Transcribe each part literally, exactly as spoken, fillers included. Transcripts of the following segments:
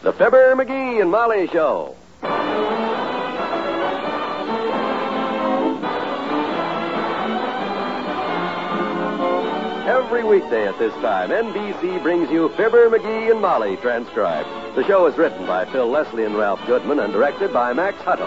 The Fibber, McGee, and Molly Show. Every weekday at this time, N B C brings you Fibber, McGee, and Molly transcribed. The show is written by Phil Leslie and Ralph Goodman and directed by Max Hutto.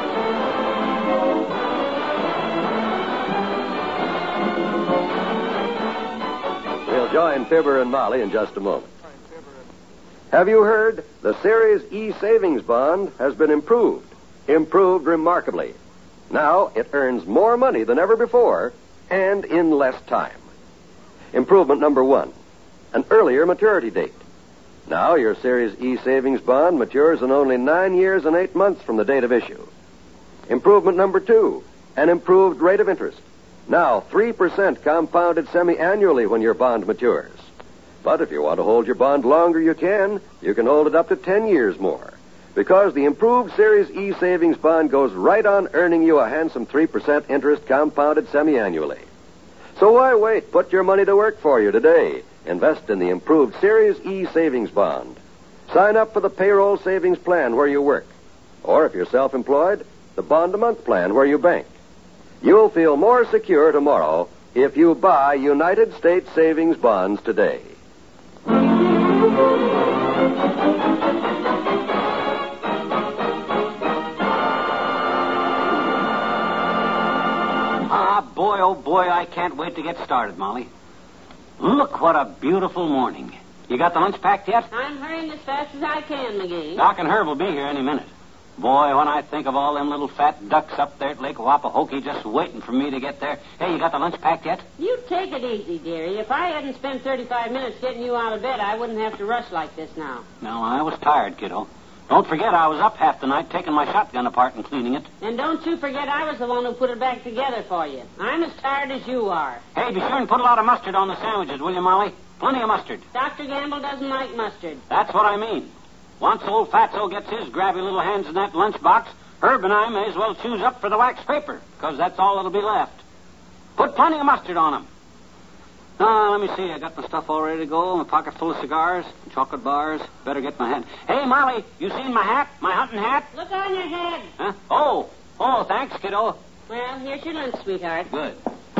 We'll join Fibber and Molly in just a moment. Have you heard? The Series E Savings Bond has been improved. Improved remarkably. Now it earns more money than ever before and in less time. Improvement number one, an earlier maturity date. Now your Series E Savings Bond matures in only nine years and eight months from the date of issue. Improvement number two, an improved rate of interest. Now three percent compounded semi-annually when your bond matures. But if you want to hold your bond longer, you can. You can hold it up to ten years more. Because the improved Series E Savings Bond goes right on earning you a handsome three percent interest compounded semi-annually. So why wait? Put your money to work for you today. Invest in the improved Series E Savings Bond. Sign up for the payroll savings plan where you work. Or if you're self-employed, the bond-a-month plan where you bank. You'll feel more secure tomorrow if you buy United States Savings Bonds today. Boy, oh boy, I can't wait to get started, Molly. Look what a beautiful morning. You got the lunch packed yet? I'm hurrying as fast as I can, McGee. Doc and Herb will be here any minute. Boy, when I think of all them little fat ducks up there at Lake Wapahokee just waiting for me to get there. Hey, you got the lunch packed yet? You take it easy, dearie. If I hadn't spent thirty-five minutes getting you out of bed, I wouldn't have to rush like this now. No, I was tired, kiddo. Don't forget I was up half the night taking my shotgun apart and cleaning it. And don't you forget I was the one who put it back together for you. I'm as tired as you are. Hey, be sure and put a lot of mustard on the sandwiches, will you, Molly? Plenty of mustard. Doctor Gamble doesn't like mustard. That's what I mean. Once old Fatso gets his grabby little hands in that lunchbox, Herb and I may as well choose up for the wax paper, because that's all that'll be left. Put plenty of mustard on them. Uh, let me see. I got my stuff all ready to go. My pocket full of cigars, chocolate bars. Better get my hat. Hey, Molly, you seen my hat? My hunting hat? Look on your head. Huh? Oh, oh, thanks, kiddo. Well, here's your lunch, sweetheart. Good.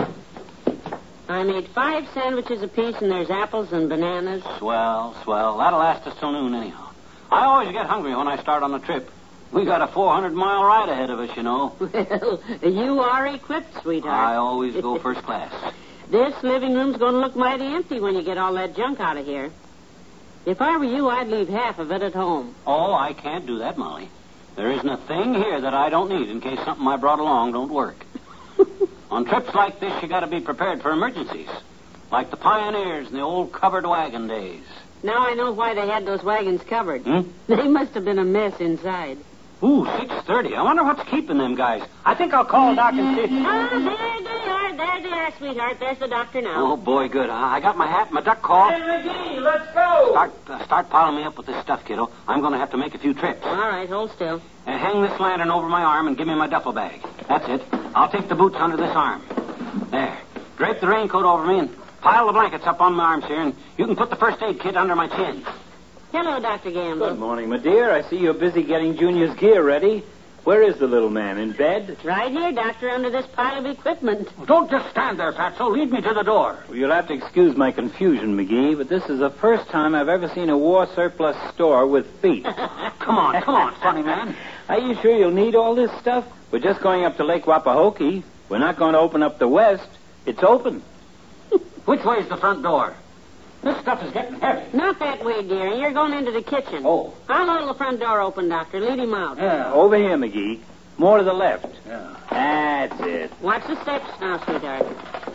I made five sandwiches apiece, and there's apples and bananas. Swell, swell. That'll last us till noon anyhow. I always get hungry when I start on the trip. We got a four hundred mile ride ahead of us, you know. Well, you are equipped, sweetheart. I always go first class. This living room's going to look mighty empty when you get all that junk out of here. If I were you, I'd leave half of it at home. Oh, I can't do that, Molly. There isn't a thing here that I don't need in case something I brought along don't work. On trips like this, you got to be prepared for emergencies, like the pioneers in the old covered wagon days. Now I know why they had those wagons covered. Hmm? They must have been a mess inside. Ooh, six thirty. I wonder what's keeping them guys. I think I'll call Doc and see. Oh, there they are. There they are, sweetheart. There's the doctor now. Oh, boy, good. I got my hat, my duck call. Hey, McGee, let's go. Start, uh, start piling me up with this stuff, kiddo. I'm going to have to make a few trips. All right, hold still. Uh, hang this lantern over my arm and give me my duffel bag. That's it. I'll take the boots under this arm. There. Drape the raincoat over me and pile the blankets up on my arms here, and you can put the first aid kit under my chin. Hello, Doctor Gamble. Good morning, my dear. I see you're busy getting Junior's gear ready. Where is the little man? In bed? Right here, Doctor, under this pile of equipment. Don't just stand there, Fatso. Lead me to the door. Well, you'll have to excuse my confusion, McGee, but this is the first time I've ever seen a war surplus store with feet. Come on, come on, funny man. Are you sure you'll need all this stuff? We're just going up to Lake Wapahokee. We're not going to open up the west. It's open. Which way's the front door? This stuff is getting heavy. Not that way, dearie. You're going into the kitchen. Oh. I'll hold the front door open, Doctor. Lead him out. Yeah. Over here, McGee. More to the left. Yeah. That's it. Watch the steps now, sweetheart.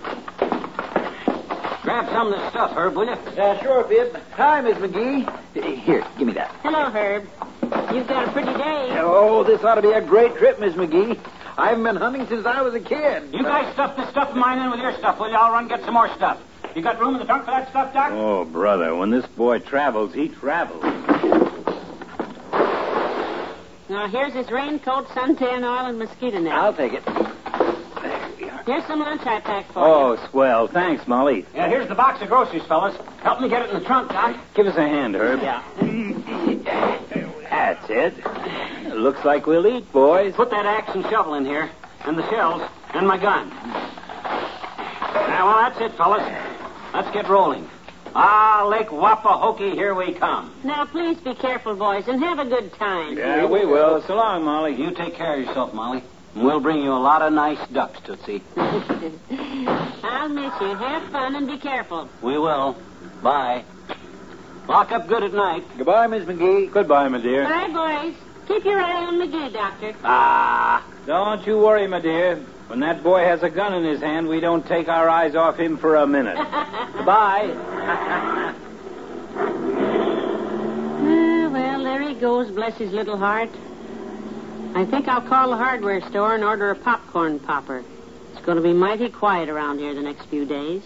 Grab some of this stuff, Herb, will you? Yeah, sure, Bib. Time is, McGee. Here, give me that. Hello, Herb. You've got a pretty day. Oh, this ought to be a great trip, Miss McGee. I haven't been hunting since I was a kid. You guys stuff this stuff of mine in with your stuff, will you? I'll run get some more stuff. You got room in the trunk for that stuff, Doc? Oh, brother, when this boy travels, he travels. Now, here's his raincoat, suntan oil, and mosquito net. I'll take it. There we are. Here's some lunch I packed for Oh, you. swell. Thanks, Molly. Yeah, here's the box of groceries, fellas. Help me get it in the trunk, Doc. Give us a hand, Herb. Yeah. That's it. Looks like we'll eat, boys. Put that axe and shovel in here, and the shells, and my gun. Now, well, that's it, fellas. Let's get rolling. Ah, Lake Wapahokee, here we come. Now, please be careful, boys, and have a good time. Yeah, we will. So long, Molly. You take care of yourself, Molly. And we'll bring you a lot of nice ducks, Tootsie. I'll miss you. Have fun and be careful. We will. Bye. Lock up good at night. Goodbye, Miss McGee. Goodbye, my dear. Bye, boys. Keep your eye on McGee, Doctor. Ah. Don't you worry, my dear. When that boy has a gun in his hand, we don't take our eyes off him for a minute. Goodbye. Ah, well, there he goes, bless his little heart. I think I'll call the hardware store and order a popcorn popper. It's going to be mighty quiet around here the next few days.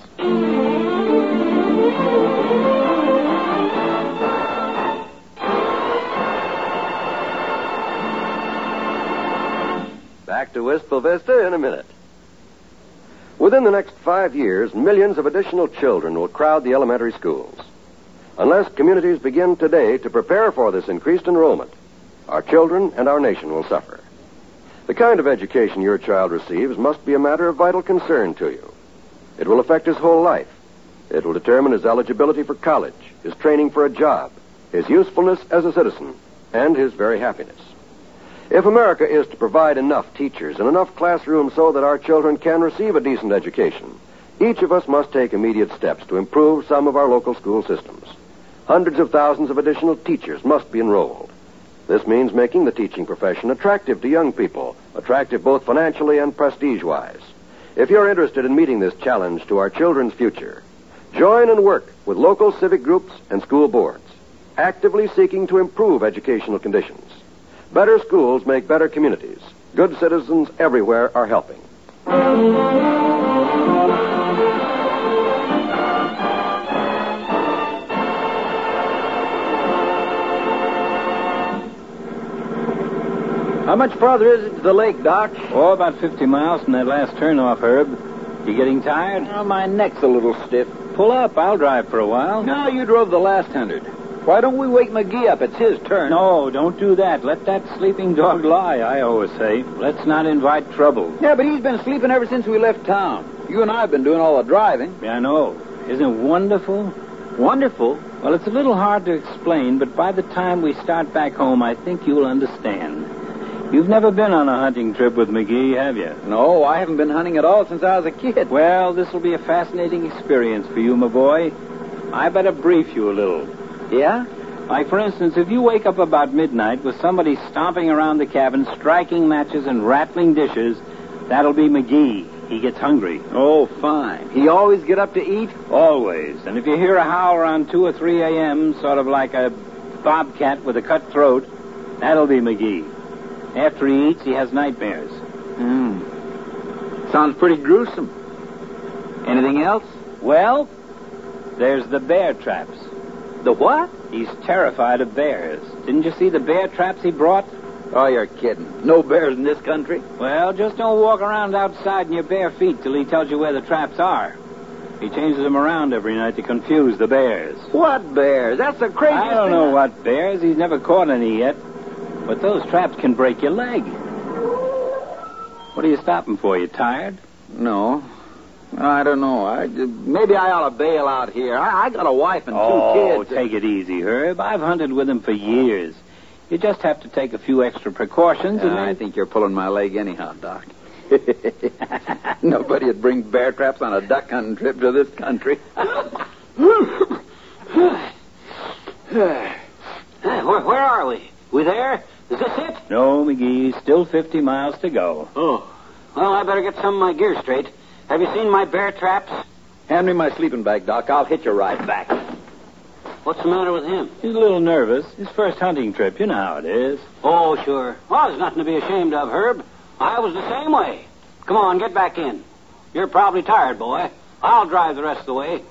Back to Wistful Vista in a minute. Within the next five years, millions of additional children will crowd the elementary schools. Unless communities begin today to prepare for this increased enrollment, our children and our nation will suffer. The kind of education your child receives must be a matter of vital concern to you. It will affect his whole life. It will determine his eligibility for college, his training for a job, his usefulness as a citizen, and his very happiness. If America is to provide enough teachers and enough classrooms so that our children can receive a decent education, each of us must take immediate steps to improve some of our local school systems. Hundreds of thousands of additional teachers must be enrolled. This means making the teaching profession attractive to young people, attractive both financially and prestige-wise. If you're interested in meeting this challenge to our children's future, join and work with local civic groups and school boards, actively seeking to improve educational conditions. Better schools make better communities. Good citizens everywhere are helping. How much farther is it to the lake, Doc? Oh, about fifty miles from that last turnoff, Herb. You getting tired? Oh, my neck's a little stiff. Pull up. I'll drive for a while. No, you drove the last hundred. Why don't we wake McGee up? It's his turn. No, don't do that. Let that sleeping dog lie, I always say. Let's not invite trouble. Yeah, but he's been sleeping ever since we left town. You and I have been doing all the driving. Yeah, I know. Isn't it wonderful? Wonderful? Well, it's a little hard to explain, but by the time we start back home, I think you'll understand. You've never been on a hunting trip with McGee, have you? No, I haven't been hunting at all since I was a kid. Well, this will be a fascinating experience for you, my boy. I better brief you a little. Yeah? Like, for instance, if you wake up about midnight with somebody stomping around the cabin, striking matches and rattling dishes, that'll be McGee. He gets hungry. Oh, fine. He always get up to eat? Always. And if you hear a howl around two or three a.m., sort of like a bobcat with a cut throat, that'll be McGee. After he eats, he has nightmares. Hmm. Sounds pretty gruesome. Anything else? Well, there's the bear traps. The what? He's terrified of bears. Didn't you see the bear traps he brought? Oh, you're kidding. No bears in this country? Well, just don't walk around outside in your bare feet till he tells you where the traps are. He changes them around every night to confuse the bears. What bears? That's the craziest I don't thing know I... what bears. He's never caught any yet. But those traps can break your leg. What are you stopping for? You tired? No. I don't know. I, maybe I ought to bail out here. I, I got a wife and two oh, kids. Oh, take it easy, Herb. I've hunted with him for years. You just have to take a few extra precautions. Uh, and then... I think you're pulling my leg anyhow, Doc. Nobody would bring bear traps on a duck hunting trip to this country. Hey, where, where are we? We there? Is this it? No, McGee. Still fifty miles to go. Oh. Well, I better get some of my gear straight. Have you seen my bear traps? Hand me my sleeping bag, Doc. I'll hitch a ride back. What's the matter with him? He's a little nervous. His first hunting trip. You know how it is. Oh, sure. Well, there's nothing to be ashamed of, Herb. I was the same way. Come on, get back in. You're probably tired, boy. I'll drive the rest of the way.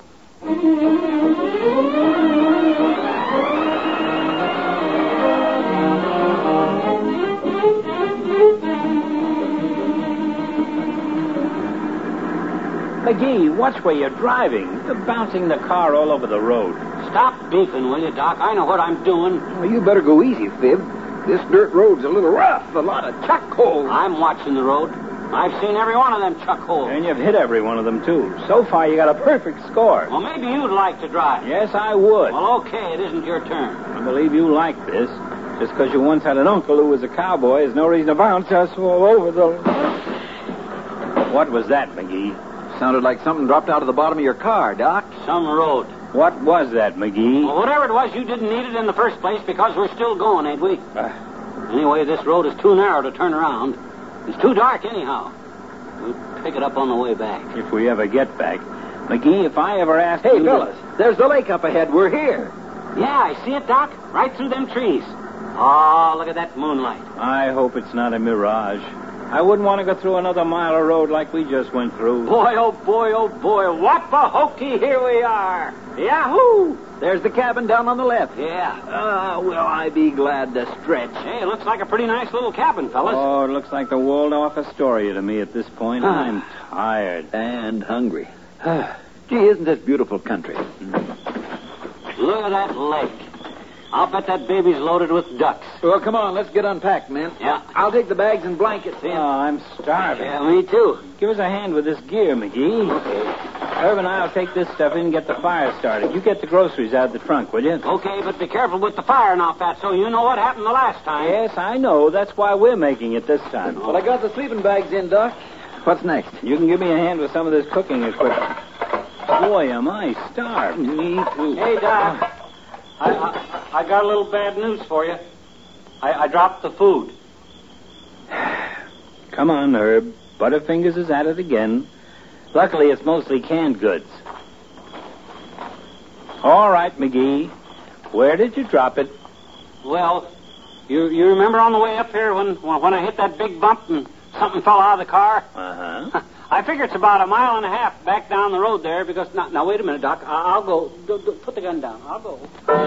McGee, watch where you're driving. You're bouncing the car all over the road. Stop beefing, will you, Doc? I know what I'm doing. Well, you better go easy, Fib. This dirt road's a little rough. A lot of chuck holes. I'm watching the road. I've seen every one of them chuck holes. And you've hit every one of them, too. So far, you got a perfect score. Well, maybe you'd like to drive. Yes, I would. Well, okay, it isn't your turn. I believe you like this. Just because you once had an uncle who was a cowboy is no reason to bounce us all over the... What was that, McGee? Sounded like something dropped out of the bottom of your car, Doc. Some road. What was that, McGee? Well, whatever it was, you didn't need it in the first place because we're still going, ain't we? Uh, Anyway, this road is too narrow to turn around. It's too dark anyhow. We'll pick it up on the way back. if we ever get back. McGee, if I ever asked Hey, you... fellas, there's the lake up ahead. We're here. Yeah, I see it, Doc. Right through them trees. Oh, look at that moonlight. I hope it's not a mirage. I wouldn't want to go through another mile of road like we just went through. Boy, oh boy, oh boy. Whoop-a-hokey, here we are. Yahoo! There's the cabin down on the left. Yeah. Ah, will I be glad to stretch. Hey, it looks like a pretty nice little cabin, fellas. Oh, it looks like the Waldorf Astoria to me at this point. I'm tired. And hungry. Gee, isn't this beautiful country? Look at that lake. I'll bet that baby's loaded with ducks. Well, come on, let's get unpacked, men. Yeah. I'll take the bags and blankets in. Oh, I'm starving. Yeah, me too. Give us a hand with this gear, McGee. Okay. Herb and I'll take this stuff in and get the fire started. You get the groceries out of the trunk, will you? Okay, but be careful with the fire now, Fatso. You know what happened the last time. Yes, I know. That's why we're making it this time. Well, I got the sleeping bags in, Doc. What's next? You can give me a hand with some of this cooking equipment. Boy, am I starved. Me too. Hey, Doc. I, I, I got a little bad news for you. I, I dropped the food. Come on, Herb. Butterfingers is at it again. Luckily, it's mostly canned goods. All right, McGee. Where did you drop it? Well, you you remember on the way up here when when I hit that big bump and something fell out of the car? Uh-huh. I figure it's about a mile and a half back down the road there because... Now, now wait a minute, Doc. I, I'll go. Do, do, put the gun down. I'll go.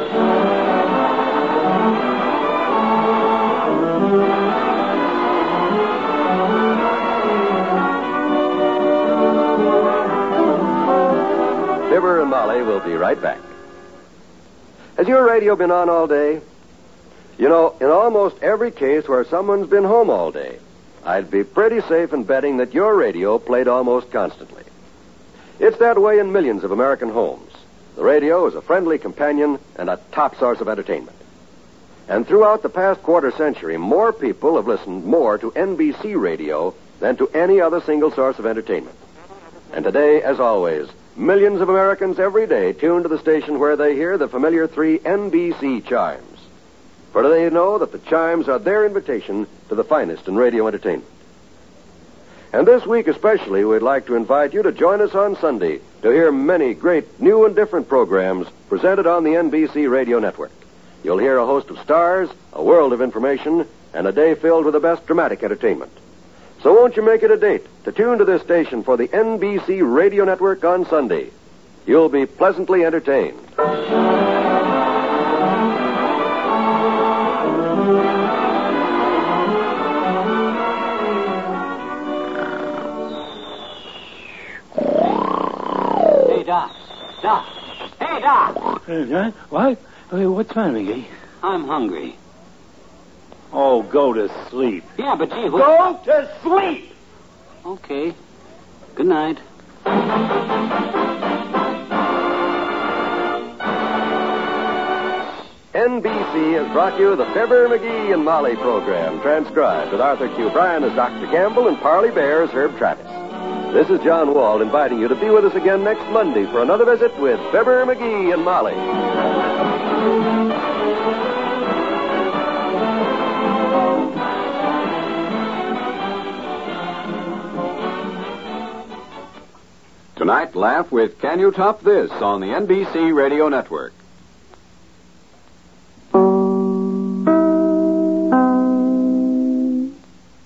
Fibber and Molly will be right back. Has your radio been on all day? You know, in almost every case where someone's been home all day, I'd be pretty safe in betting that your radio played almost constantly. It's that way in millions of American homes. The radio is a friendly companion and a top source of entertainment. And throughout the past quarter century, more people have listened more to N B C radio than to any other single source of entertainment. And today, as always, millions of Americans every day tune to the station where they hear the familiar three N B C chimes. For they know that the chimes are their invitation to the finest in radio entertainment. And this week especially, we'd like to invite you to join us on Sunday to hear many great new and different programs presented on the N B C radio network. You'll hear a host of stars, a world of information, and a day filled with the best dramatic entertainment. So won't you make it a date to tune to this station for the N B C radio network on Sunday? You'll be pleasantly entertained. Doc. Doc. Hey, Doc. Uh, what? Uh, what's the matter, McGee? I'm hungry. Oh, go to sleep. Yeah, but gee, what... Go to sleep! Okay. Good night. N B C has brought you the Fibber, McGee, and Molly program, transcribed with Arthur Q. Bryan as Doctor Campbell and Parley Bear as Herb Travis. This is John Wald inviting you to be with us again next Monday for another visit with Fibber, McGee, and Molly. Tonight, laugh with Can You Top This on the N B C Radio Network.